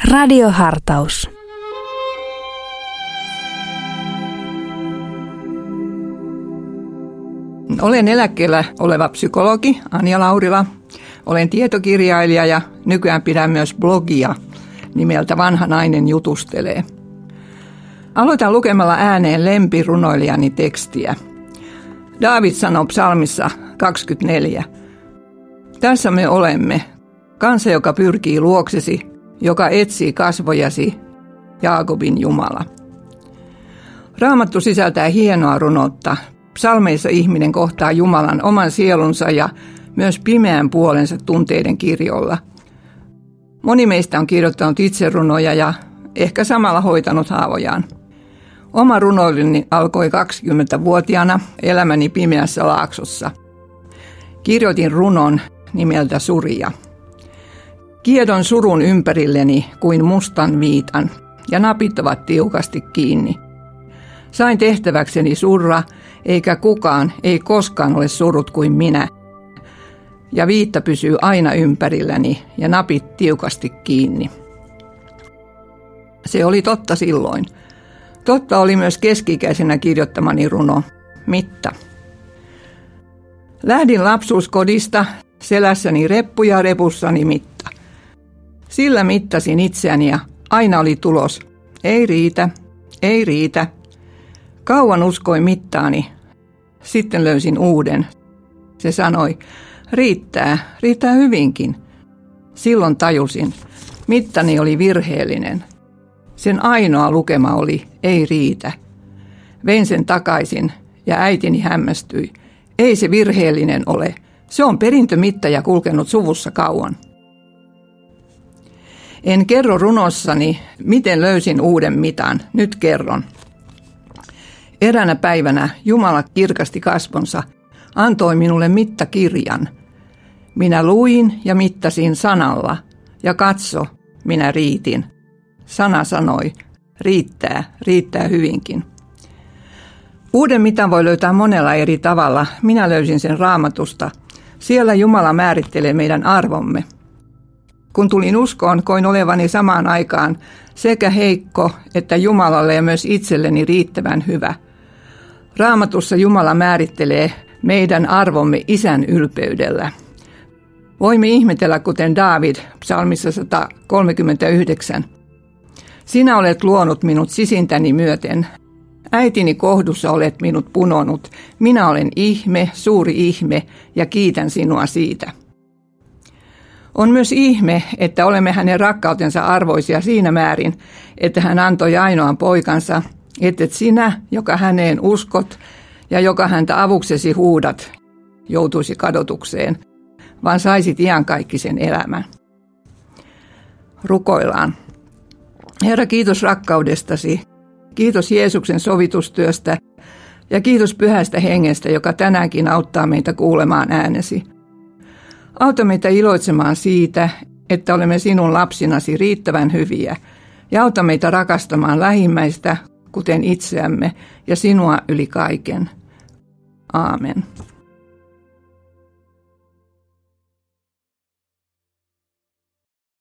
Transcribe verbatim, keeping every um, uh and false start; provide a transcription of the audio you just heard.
Radiohartaus. Olen eläkkeellä oleva psykologi Anja Laurila. Olen tietokirjailija ja nykyään pidän myös blogia nimeltä Vanha nainen jutustelee. Aloitan lukemalla ääneen lempirunoilijani tekstiä. Daavid sanoo psalmissa kaksikymmentäneljä. Tässä me olemme, kansa, joka pyrkii luoksesi, joka etsii kasvojasi, Jaakobin Jumala. Raamattu sisältää hienoa runoutta. Psalmeissa ihminen kohtaa Jumalan oman sielunsa ja myös pimeän puolensa tunteiden kirjolla. Moni meistä on kirjoittanut itse runoja ja ehkä samalla hoitanut haavojaan. Oma runoiluni alkoi kaksikymmentävuotiaana elämäni pimeässä laaksossa. Kirjoitin runon nimeltä Surija. Kiedon surun ympärilleni kuin mustan viitan, ja napit ovat tiukasti kiinni. Sain tehtäväkseni surra, eikä kukaan, ei koskaan ole surut kuin minä. Ja viitta pysyy aina ympärilläni, ja napit tiukasti kiinni. Se oli totta silloin. Totta oli myös keski-ikäisenä kirjoittamani runo, Mitta. Lähdin lapsuuskodista, selässäni reppu ja repussani mitta. Sillä mittasin itseäni ja aina oli tulos. Ei riitä, ei riitä. Kauan uskoin mittaani. Sitten löysin uuden. Se sanoi, riittää, riittää hyvinkin. Silloin tajusin, mittani oli virheellinen. Sen ainoa lukema oli, ei riitä. Vein sen takaisin ja äitini hämmästyi. Ei se virheellinen ole. Se on perintömittaja kulkenut suvussa kauan. En kerro runossani, miten löysin uuden mitan. Nyt kerron. Eräänä päivänä Jumala kirkasti kasvonsa, antoi minulle mittakirjan. Minä luin ja mittasin sanalla, ja katso, minä riitin. Sana sanoi, riittää, riittää hyvinkin. Uuden mitan voi löytää monella eri tavalla. Minä löysin sen Raamatusta. Siellä Jumala määrittelee meidän arvomme. Kun tulin uskoon, koin olevani samaan aikaan sekä heikko että Jumalalle ja myös itselleni riittävän hyvä. Raamatussa Jumala määrittelee meidän arvomme Isän ylpeydellä. Voimme ihmetellä, kuten Daavid psalmissa sata kolmekymmentäyhdeksän. Sinä olet luonut minut sisintäni myöten. Äitini kohdussa olet minut punonut. Minä olen ihme, suuri ihme, ja kiitän sinua siitä. On myös ihme, että olemme hänen rakkautensa arvoisia siinä määrin, että hän antoi ainoan poikansa, että sinä, joka häneen uskot ja joka häntä avuksesi huudat, joutuisi kadotukseen, vaan saisit iankaikkisen elämän. Rukoillaan. Herra, kiitos rakkaudestasi, kiitos Jeesuksen sovitustyöstä ja kiitos Pyhästä Hengestä, joka tänäänkin auttaa meitä kuulemaan äänesi. Auta meitä iloitsemaan siitä, että olemme sinun lapsinasi riittävän hyviä, ja auta meitä rakastamaan lähimmäistä, kuten itseämme, ja sinua yli kaiken. Aamen.